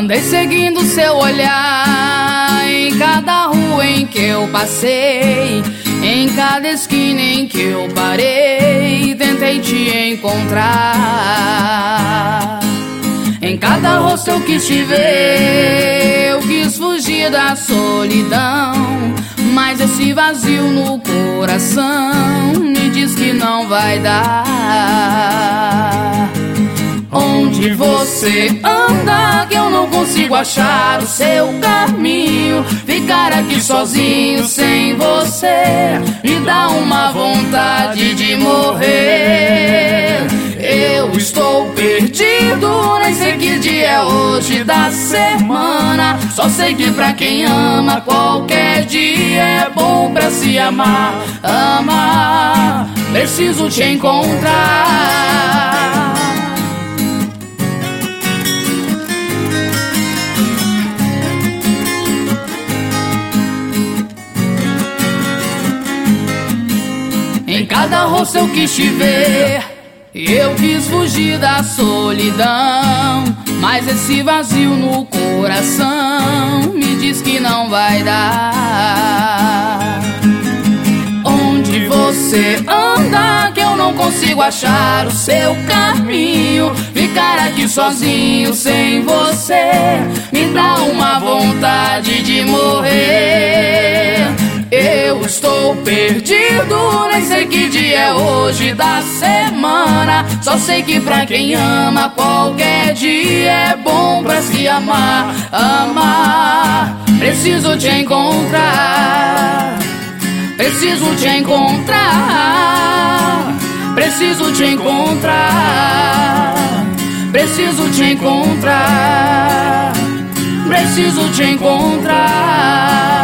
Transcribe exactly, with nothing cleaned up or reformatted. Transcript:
Andei seguindo seu olhar em cada rua em que eu passei, em cada esquina em que eu parei, tentei te encontrar. Em cada rosto eu quis te ver, eu quis fugir da solidão, mas esse vazio no coração me diz que não vai dar. Onde você anda que eu não consigo achar o seu caminho? Ficar aqui sozinho sem você me dá uma vontade de morrer. Eu estou perdido, nem sei que dia é hoje da semana. Só sei que pra quem ama qualquer dia é bom pra se amar. Amar, preciso te encontrar. Em cada rosto eu quis te ver, eu quis fugir da solidão, mas esse vazio no coração me diz que não vai dar. Onde você anda que eu não consigo achar o seu caminho? Ficar aqui sozinho sem você me dá uma vontade de morrer. Eu estou perdido, nem sei que dia é hoje da semana. Só sei que pra quem ama qualquer dia é bom pra se amar. Amar, preciso te encontrar. Preciso te encontrar. Preciso te encontrar. Preciso te encontrar. Preciso te encontrar.